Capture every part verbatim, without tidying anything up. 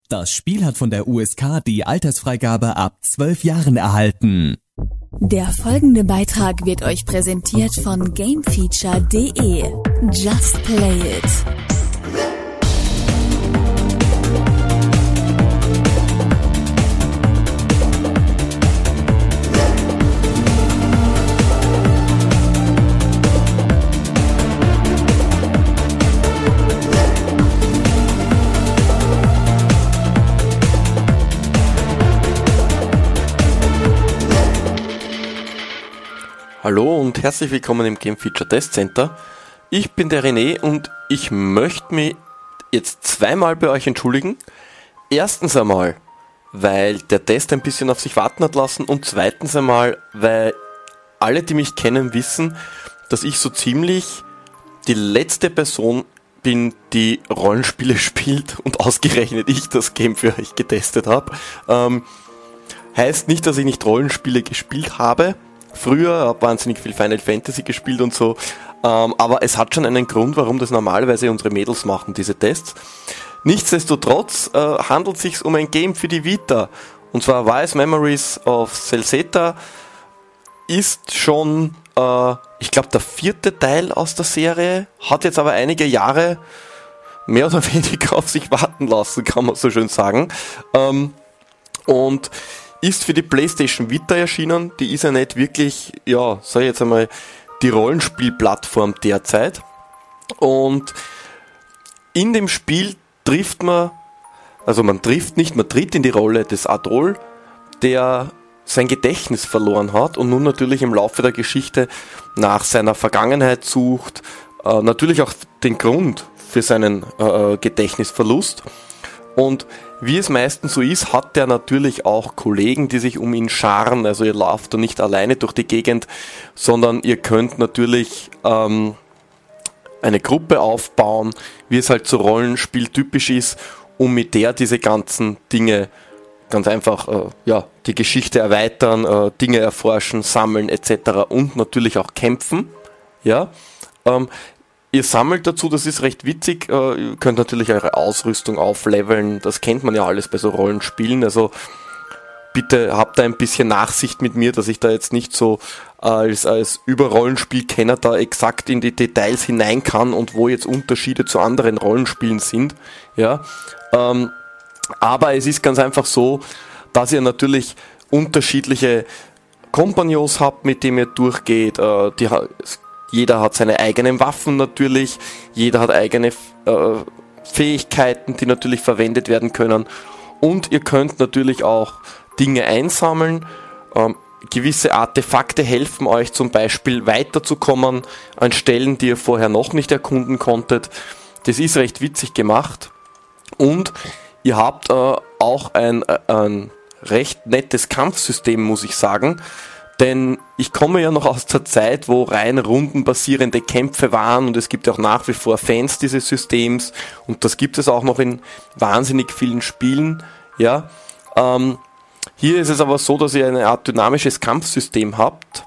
Das Spiel hat von der U S K die Altersfreigabe ab zwölf Jahren erhalten. Der folgende Beitrag wird euch präsentiert von Gamefeature punkt de. Just play it. Hallo und herzlich willkommen im Game Feature Test Center. Ich bin der René und ich möchte mich jetzt zweimal bei euch entschuldigen. Erstens einmal, weil der Test ein bisschen auf sich warten hat lassen, und zweitens einmal, weil alle, die mich kennen, wissen, dass ich so ziemlich die letzte Person bin, die Rollenspiele spielt, und ausgerechnet ich das Game für euch getestet habe. Ähm, heißt nicht, dass ich nicht Rollenspiele gespielt habe. Früher habe wahnsinnig viel Final Fantasy gespielt und so, ähm, aber es hat schon einen Grund, warum das normalerweise unsere Mädels machen, diese Tests. Nichtsdestotrotz äh, handelt es sich um ein Game für die Vita, und zwar Wise Memories of Celceta ist schon, äh, ich glaube, der vierte Teil aus der Serie, hat jetzt aber einige Jahre mehr oder weniger auf sich warten lassen, kann man so schön sagen. Ähm, und ist für die PlayStation Vita erschienen. Die ist ja nicht wirklich, ja, sag ich jetzt einmal, die Rollenspielplattform derzeit. Und in dem Spiel trifft man, also man trifft nicht, man tritt in die Rolle des Adol, der sein Gedächtnis verloren hat und nun natürlich im Laufe der Geschichte nach seiner Vergangenheit sucht, äh, natürlich auch den Grund für seinen äh, Gedächtnisverlust. Und wie es meistens so ist, hat er natürlich auch Kollegen, die sich um ihn scharen. Also ihr lauft da nicht alleine durch die Gegend, sondern ihr könnt natürlich ähm, eine Gruppe aufbauen, wie es halt so Rollenspiel typisch ist, um mit der diese ganzen Dinge ganz einfach äh, ja, die Geschichte erweitern, äh, Dinge erforschen, sammeln et cetera und natürlich auch kämpfen. Ja. Ähm, Ihr sammelt dazu, das ist recht witzig, ihr könnt natürlich eure Ausrüstung aufleveln, das kennt man ja alles bei so Rollenspielen, also bitte habt da ein bisschen Nachsicht mit mir, dass ich da jetzt nicht so als, als Über-Rollenspielkenner da exakt in die Details hinein kann und wo jetzt Unterschiede zu anderen Rollenspielen sind, ja, ähm, aber es ist ganz einfach so, dass ihr natürlich unterschiedliche Kompagnons habt, mit denen ihr durchgeht, äh, die jeder hat seine eigenen Waffen natürlich, jeder hat eigene äh, Fähigkeiten, die natürlich verwendet werden können, und ihr könnt natürlich auch Dinge einsammeln. Ähm, gewisse Artefakte helfen euch zum Beispiel weiterzukommen an Stellen, die ihr vorher noch nicht erkunden konntet. Das ist recht witzig gemacht, und ihr habt äh, auch ein, ein recht nettes Kampfsystem, muss ich sagen. Denn ich komme ja noch aus der Zeit, wo rein rundenbasierende Kämpfe waren, und es gibt ja auch nach wie vor Fans dieses Systems, und das gibt es auch noch in wahnsinnig vielen Spielen. Ja, ähm, hier ist es aber so, dass ihr eine Art dynamisches Kampfsystem habt,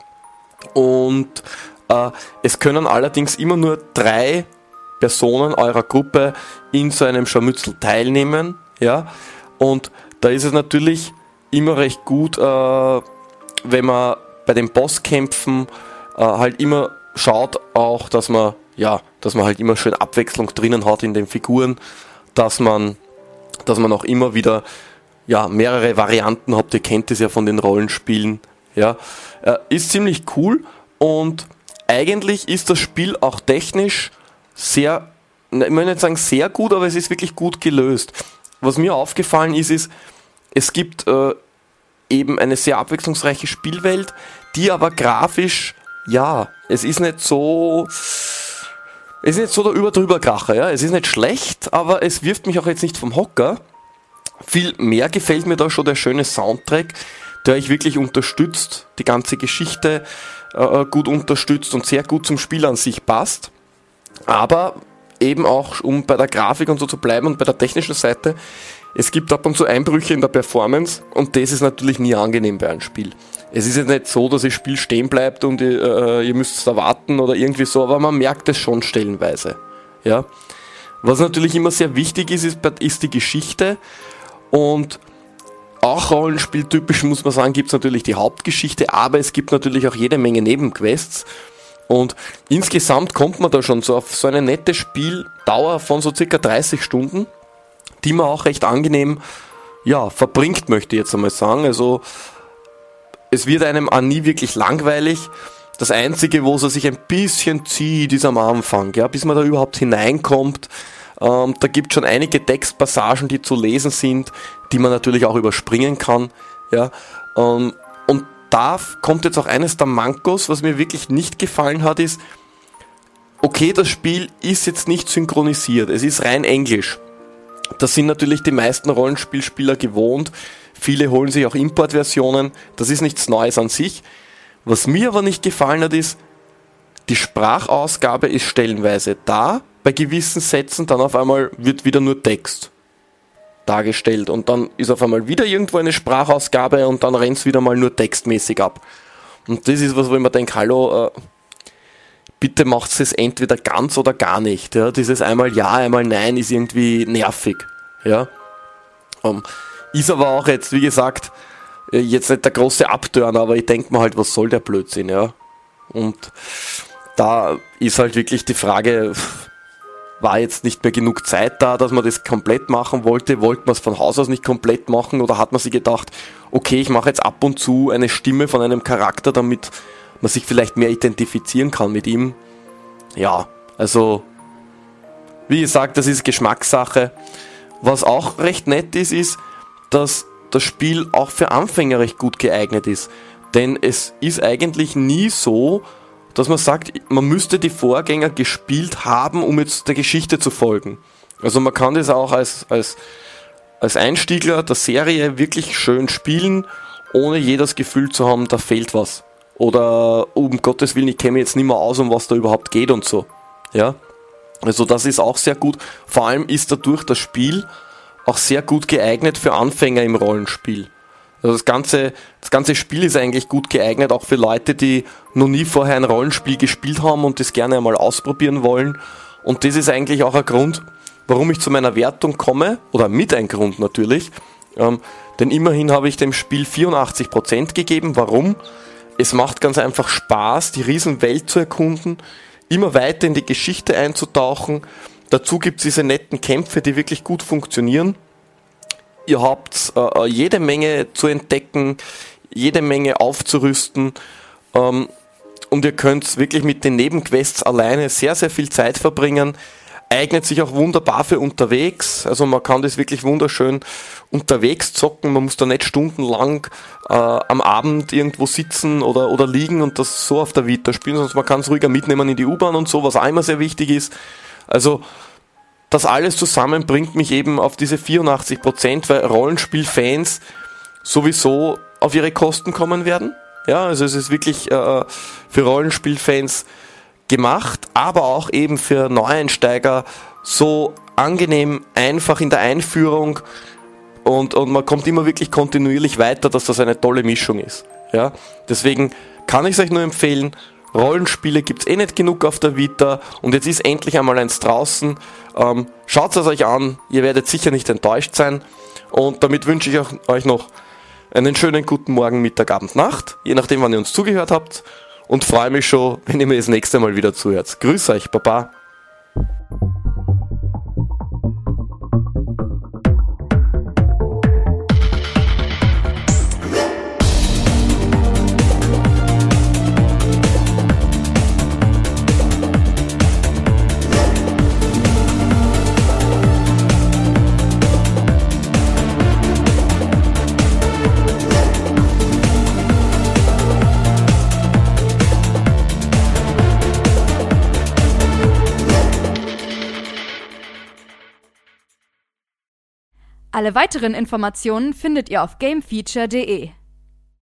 und äh, es können allerdings immer nur drei Personen eurer Gruppe in so einem Scharmützel teilnehmen. Ja, und da ist es natürlich immer recht gut, äh, wenn man bei den Bosskämpfen äh, halt immer schaut auch, dass man ja, dass man halt immer schön Abwechslung drinnen hat in den Figuren, dass man dass man auch immer wieder ja, mehrere Varianten habt. Ihr kennt es ja von den Rollenspielen, ja, äh, ist ziemlich cool, und eigentlich ist das Spiel auch technisch sehr, ich möchte nicht sagen sehr gut, aber es ist wirklich gut gelöst. Was mir aufgefallen ist, ist, es gibt äh, eben eine sehr abwechslungsreiche Spielwelt, die aber grafisch, ja, es ist nicht so, es ist nicht so der Überdrüberkracher, ja, es ist nicht schlecht, aber es wirft mich auch jetzt nicht vom Hocker. Viel mehr gefällt mir da schon der schöne Soundtrack, der euch wirklich unterstützt, die ganze Geschichte äh, gut unterstützt und sehr gut zum Spiel an sich passt. Aber eben auch, um bei der Grafik und so zu bleiben und bei der technischen Seite, es gibt ab und zu Einbrüche in der Performance, und das ist natürlich nie angenehm bei einem Spiel. Es ist jetzt nicht so, dass das Spiel stehen bleibt und ihr, äh, ihr müsst da warten oder irgendwie so, aber man merkt es schon stellenweise. Ja? Was natürlich immer sehr wichtig ist, ist, ist die Geschichte, Und auch rollenspieltypisch muss man sagen, gibt es natürlich die Hauptgeschichte, aber es gibt natürlich auch jede Menge Nebenquests. Und insgesamt kommt man da schon so auf so eine nette Spieldauer von so circa dreißig Stunden, die man auch recht angenehm ja, verbringt, möchte ich jetzt einmal sagen. Also es wird einem auch nie wirklich langweilig. Das Einzige, wo es sich ein bisschen zieht, ist am Anfang, ja, bis man da überhaupt hineinkommt. Ähm, da gibt es schon einige Textpassagen, die zu lesen sind, die man natürlich auch überspringen kann. Ja. Ähm, und da kommt jetzt auch eines der Mankos, was mir wirklich nicht gefallen hat, ist, okay, das Spiel ist jetzt nicht synchronisiert, es ist rein Englisch. Das sind natürlich die meisten Rollenspielspieler gewohnt. Viele holen sich auch Importversionen. Das ist nichts Neues an sich. Was mir aber nicht gefallen hat, ist, die Sprachausgabe ist stellenweise da. Bei gewissen Sätzen dann auf einmal wird wieder nur Text dargestellt. Und dann ist auf einmal wieder irgendwo eine Sprachausgabe und dann rennt es wieder mal nur textmäßig ab. Und das ist was, wo ich mir denke, hallo, äh, bitte macht es entweder ganz oder gar nicht. Ja? Dieses einmal ja, einmal nein ist irgendwie nervig. Ja? Um, ist aber auch jetzt, wie gesagt, jetzt nicht der große Abtörner, aber ich denke mir halt, was soll der Blödsinn, ja? Und da ist halt wirklich die Frage, war jetzt nicht mehr genug Zeit da, dass man das komplett machen wollte? Wollte man es von Haus aus nicht komplett machen? Oder hat man sich gedacht, okay, ich mache jetzt ab und zu eine Stimme von einem Charakter, damit man sich vielleicht mehr identifizieren kann mit ihm? Ja, also, wie gesagt, das ist Geschmackssache. Was auch recht nett ist, ist, dass das Spiel auch für Anfänger recht gut geeignet ist. Denn es ist eigentlich nie so, dass man sagt, man müsste die Vorgänger gespielt haben, um jetzt der Geschichte zu folgen. Also man kann das auch als, als, als Einstiegler der Serie wirklich schön spielen, ohne je das Gefühl zu haben, da fehlt was. Oder um Gottes Willen, ich kenne mich jetzt nicht mehr aus, um was da überhaupt geht und so. Ja? Also das ist auch sehr gut. Vor allem ist dadurch das Spiel auch sehr gut geeignet für Anfänger im Rollenspiel. Also das ganze, das ganze Spiel ist eigentlich gut geeignet, auch für Leute, die noch nie vorher ein Rollenspiel gespielt haben und das gerne einmal ausprobieren wollen. Und das ist eigentlich auch ein Grund, warum ich zu meiner Wertung komme, oder mit ein Grund natürlich. Ähm, denn immerhin habe ich dem Spiel vierundachtzig Prozent gegeben. Warum? Es macht ganz einfach Spaß, die Riesenwelt zu erkunden, immer weiter in die Geschichte einzutauchen. Dazu gibt es diese netten Kämpfe, die wirklich gut funktionieren. Ihr habt äh, jede Menge zu entdecken, jede Menge aufzurüsten, ähm, und ihr könnt wirklich mit den Nebenquests alleine sehr, sehr viel Zeit verbringen. Eignet sich auch wunderbar für unterwegs, also man kann das wirklich wunderschön unterwegs zocken, man muss da nicht stundenlang äh, am Abend irgendwo sitzen oder, oder liegen und das so auf der Vita spielen, sondern man kann es ruhiger mitnehmen in die U-Bahn und so, was auch immer sehr wichtig ist. Also das alles zusammen bringt mich eben auf diese vierundachtzig Prozent, weil Rollenspielfans sowieso auf ihre Kosten kommen werden. Ja, also es ist wirklich äh, für Rollenspielfans gemacht, aber auch eben für Neueinsteiger so angenehm einfach in der Einführung und, und man kommt immer wirklich kontinuierlich weiter, dass das eine tolle Mischung ist. Ja, deswegen kann ich es euch nur empfehlen. Rollenspiele gibt's eh nicht genug auf der Vita und jetzt ist endlich einmal eins draußen. Ähm, schaut es euch an, ihr werdet sicher nicht enttäuscht sein und damit wünsche ich euch noch einen schönen guten Morgen, Mittag, Abend, Nacht, je nachdem wann ihr uns zugehört habt und freue mich schon, wenn ihr mir das nächste Mal wieder zuhört. Grüß euch, Baba. Alle weiteren Informationen findet ihr auf gamefeature punkt de.